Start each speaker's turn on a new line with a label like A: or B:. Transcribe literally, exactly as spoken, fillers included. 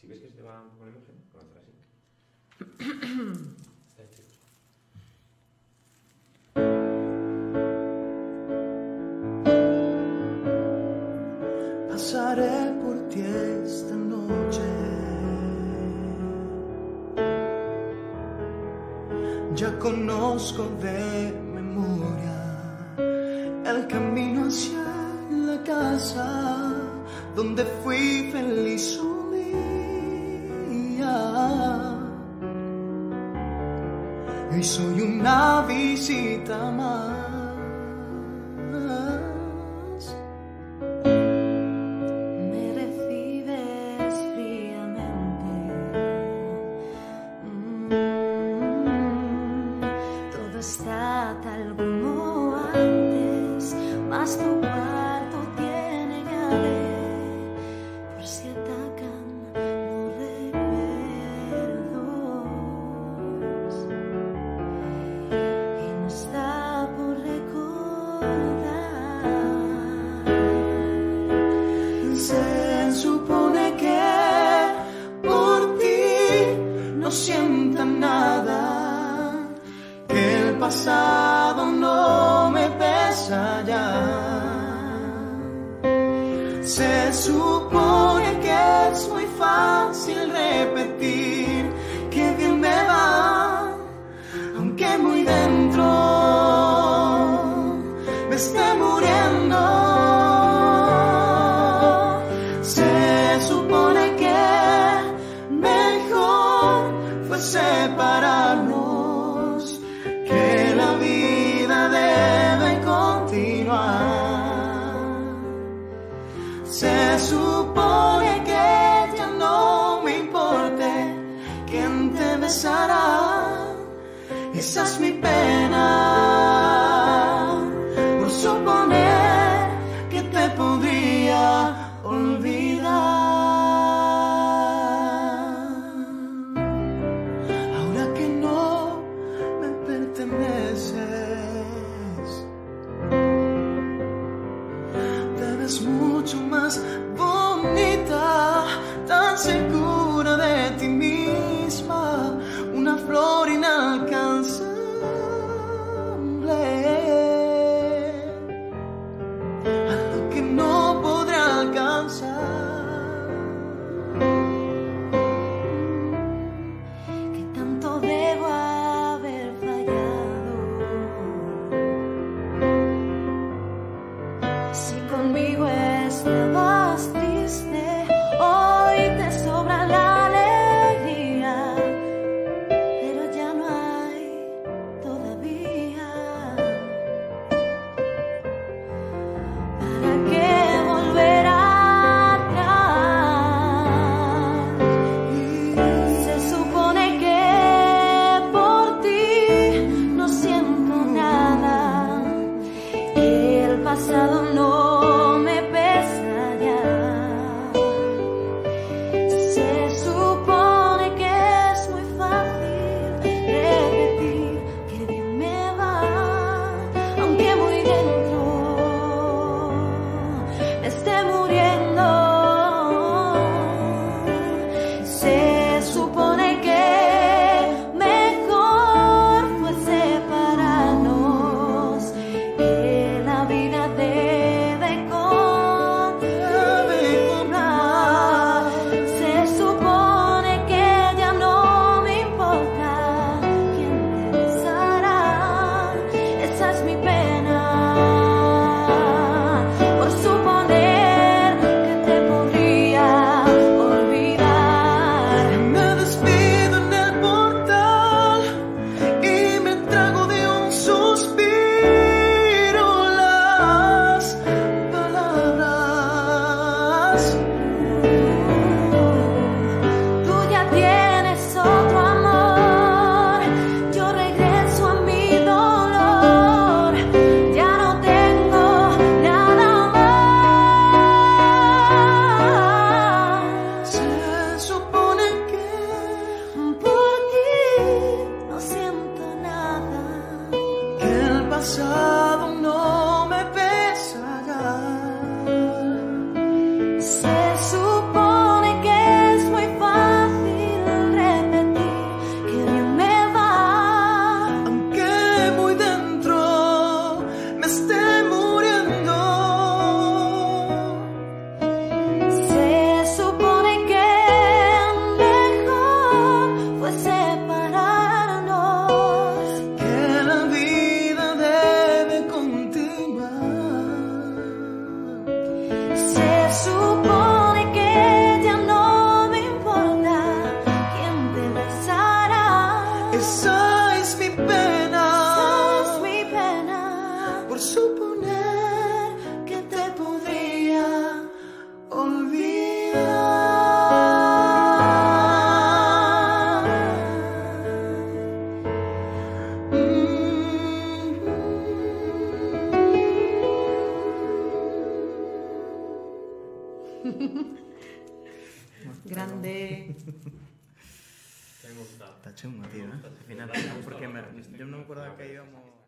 A: Si ves que se te va un poco la imagen, con hacer así. Ahí, chicos.
B: Pasaré por ti esta noche. Ya conozco de memoria el camino hacia la casa donde fui feliz un día. Y soy una visita más.
C: Me recibes fríamente. Mm, todo está tal como antes, mas tu cuarto tiene llave. Por si atacan los recuerdos. Y no está por Grande.
A: Me gusta.
B: Está chungo, tío, ¿eh?
A: Me gusta.
B: Al final,
A: Me gusta
B: porque
A: la
B: me-
A: parte
B: yo no me acordaba
A: artística.
B: que íbamos...